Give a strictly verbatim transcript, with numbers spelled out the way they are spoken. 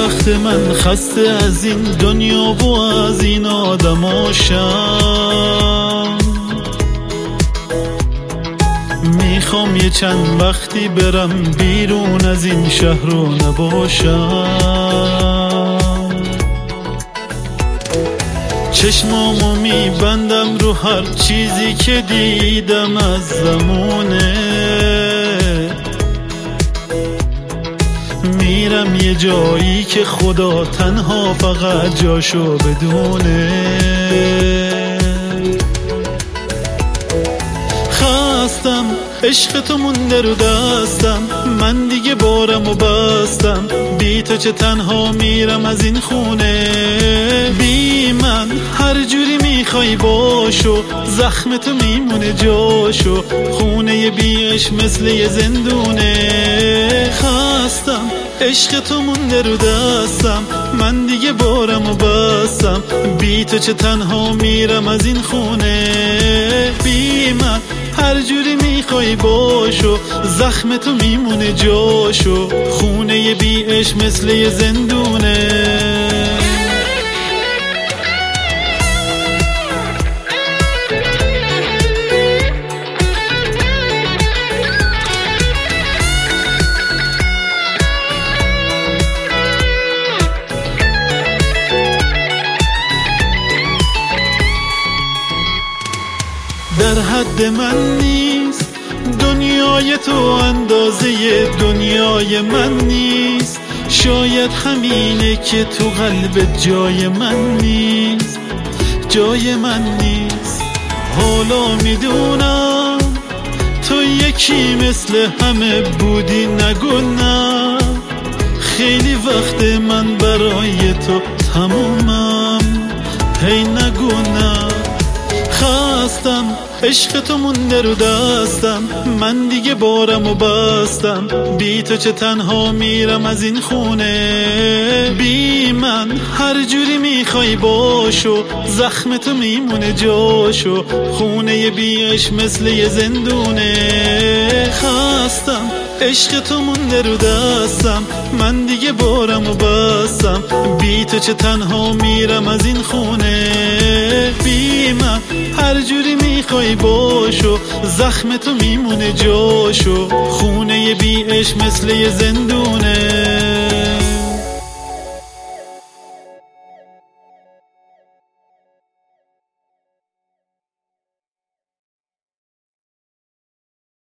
وقت من خسته از این دنیا و از این آدماشم. میخوام یه چند وقتی برم بیرون از این شهر و نباشم. چشمامو میبندم رو هر چیزی که دیدم از زمونه. میرم یه جایی که خدا تنها فقط جاشو بدونه. خستم عشق تو مونده رو دستم، من دیگه بارم و بستم. بی تو چه تنها میرم از این خونه. بی من هر جوری میخوای باشو، زخم تو میمونه جاشو. خونه بیش مثل یه زندونه. خستم عشق تو مونده رو دستم، من دیگه بارم و بستم. بی تو چه تنها میرم از این خونه. بی من هر جوری میخوای باشو، زخم تو میمونه جاشو. خونه بیش مثل یه زندونه. در حد من نیست دنیای تو، اندازه دنیای من نیست. شاید همینه که تو قلب جای من نیست، جای من نیست. حالا میدونم تو یکی مثل همه بودی، نگو نه. خیلی وقت من برای تو تمومم، هی نگو نه. خستم عشق تو مونده رو دستم، من دیگه بارم و بستم. بی تو چه تنها میرم از این خونه. بی من هر جوری میخوای باشو، زخم تو میمونه جاشو. خونه بیش مثل یه زندونه. خستم عشق تو مونده رو دستم، من دیگه بارم و بستم. بی تو چه تنها میرم از این خونه. بی من هر جوری میخوای باشو، زخم تو میمونه جاشو. خونه بیش مثل یه زندونه.